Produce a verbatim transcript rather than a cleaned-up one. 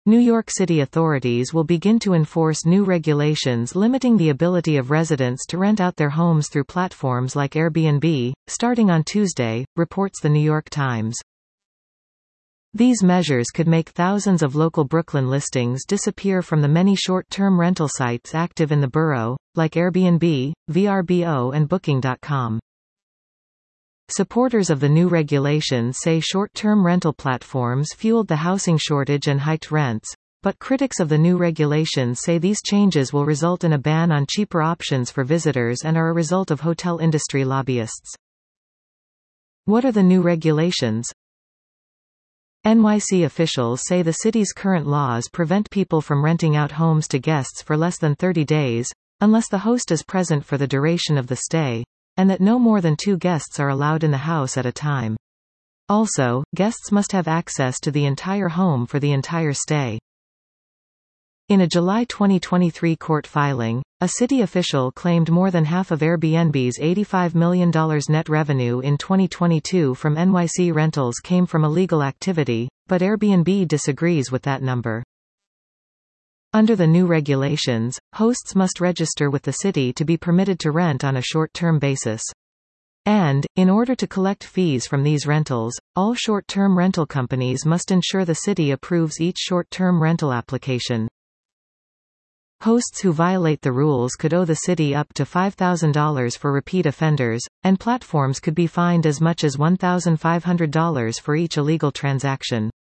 New York City authorities will begin to enforce new regulations limiting the ability of residents to rent out their homes through platforms like Airbnb, starting on Tuesday, reports The New York Times. These measures could make thousands of local Brooklyn listings disappear from the many short-term rental sites active in the borough, like Airbnb, V R B O and Booking dot com. Supporters of the new regulations say short-term rental platforms fueled the housing shortage and hiked rents, but critics of the new regulations say these changes will result in a ban on cheaper options for visitors and are a result of hotel industry lobbyists. What are the new regulations? N Y C officials say the city's current laws prevent people from renting out homes to guests for less than thirty days, unless the host is present for the duration of the stay, and that no more than two guests are allowed in the house at a time. Also, guests must have access to the entire home for the entire stay. In a July twenty twenty-three court filing, a city official claimed more than half of Airbnb's eighty-five million dollars net revenue in twenty twenty-two from N Y C rentals came from illegal activity, but Airbnb disagrees with that number. Under the new regulations, hosts must register with the city to be permitted to rent on a short-term basis. And, in order to collect fees from these rentals, all short-term rental companies must ensure the city approves each short-term rental application. Hosts who violate the rules could owe the city up to five thousand dollars for repeat offenders, and platforms could be fined as much as one thousand five hundred dollars for each illegal transaction.